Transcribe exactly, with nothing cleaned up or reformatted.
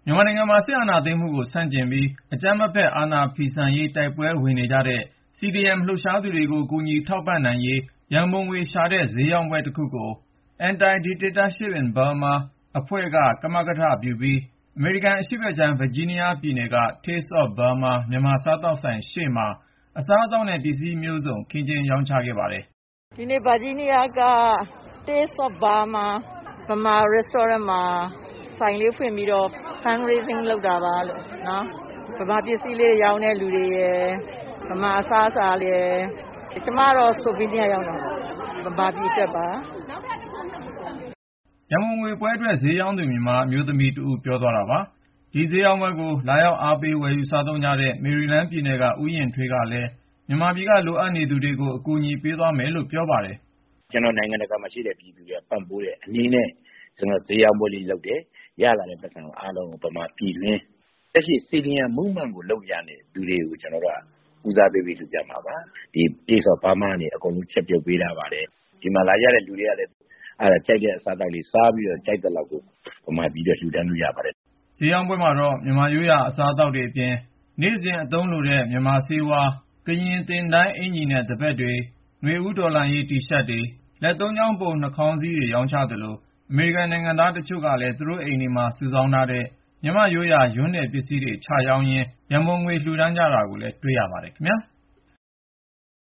မြန်မာနိုင်ငံမှာစစ်အာဏာသိမ်းမှုကိုဆန့်ကျင်ပြီးအကြမ်းမဖက်အာဏာဖီဆန်ရေးတိုက်ပွဲဝင်နေကြတဲ့ စီ ဒီ အမ် လှုပ်ရှားသူတွေကိုကူညီထောက်ပံ့နိုင်ရေးရန်ပုံငွေရှာတဲ့ဈေးရောင်းပွဲတစ်ခုကို Anti-Dictatorship in Burma အဖွဲ့ကကမကထပြုပြီး အမေရိကန်အရှေ့ဘက်ခြမ်း ဗာဂျီးနီးယားပြည်နယ်က Taste of Burma မြန်မာစားသောက်ဆိုင်ရှေ့မှာ အစားအသောက်နဲ့ပစ္စည်းမျိုးစုံ ခင်းကျင်းရောင်းချခဲ့ပါတယ်။ ဒီနေ့ဗာဂျီးနီးယားက Taste of Burma မြန်မာ restaurant မှာဆိုင်လေးဖွင့်ပြီးတော့ fundraising လုပ်တာပါလို့နော်။ ဗမာပစ္စည်းလေးရောင်းတဲ့လူတွေရယ်၊ ဗမာအစားအစာရယ်၊ ကျမတော့ souvenir ရောင်းတာပါ။ ဗမာပြည်အတွက်ပါ။ ရန်ပုံငွေပွဲအတွက်ဈေးရောင်းသူ မြန်မာအမျိုးသမီးတဦးပြောသွားတာပါ။ ဒီဈေးရောင်းပွဲကို လာရောက်အားပေးဝယ်ယူစားသုံးကြတဲ့ မေရီလန်းပြည်နယ်က ဦးယဉ်ထွေးကလည်း မြန်မာပြည်ကလိုအပ်နေသူတွေကို အကူအညီပေးသွားမယ်လို့ပြောပါတယ်။ "ကျနော်နိုင်ငံတကာမှာရှိတဲ့ပြည်သူတွေကပံ့ပိုးတဲ့အနေနဲ့ကျနော်ဈေးရောင်းပွဲလေးလုပ်တယ်။ ရလာတဲ့ပိုက်ဆံအားလုံးကိုဗမာပြည်တွင်းလက်ရှိ စီ ဒီ အမ် Movement ကိုလုပ်နေတဲ့သူတွေကို ကျနော်တို့ကဦးစားပေးပြီးလှူဒါန်းမှာပါ။ ဒီ Taste of Burma ကနေအကုန်လုံးချက်ပြုတ်ပေးထားပါတယ်။ ဒီမှာလာကြတဲ့လူတွေကလည်းကြိုက်တဲ့အစားအသောက်လေးစားပြီးတော့ကြိုက်သလောက်ကိုဗမာပြည်အတွက်လှူဒါန်းလို့ရပါတယ် " ဈေးရောင်းပွဲမှာတော့ မြန်မာရိုးရာအစားအသောက်တွေအပြင် နေ့စဉ်အသုံးလိုတဲ့ မြန်မာဆေးဝါး၊ ကရင်သင်တိုင်းအင်္ကျီနဲ့ သဘက်တွေ၊ နွေဦးတော်လှန်ရေးတီရှပ်တွေ၊ လက်သုံးချောင်းပုံနှာခေါင်းစည်းတွေ ရောင်းချသလို အမေရိကန်နိုင်ငံသားတချို့ကလည်း သူတို့အိမ်တွေမှာစုဆောင်းထားတဲ့ မြန်မာ့ရိုးရာယွန်းနယ်ပစ္စည်းတွေချရောင်းရင်း ရန်ပုံငွေလှူဒါန်းကြတာကိုလည်း တွေ့ရပါတယ်ခင်ဗျာ။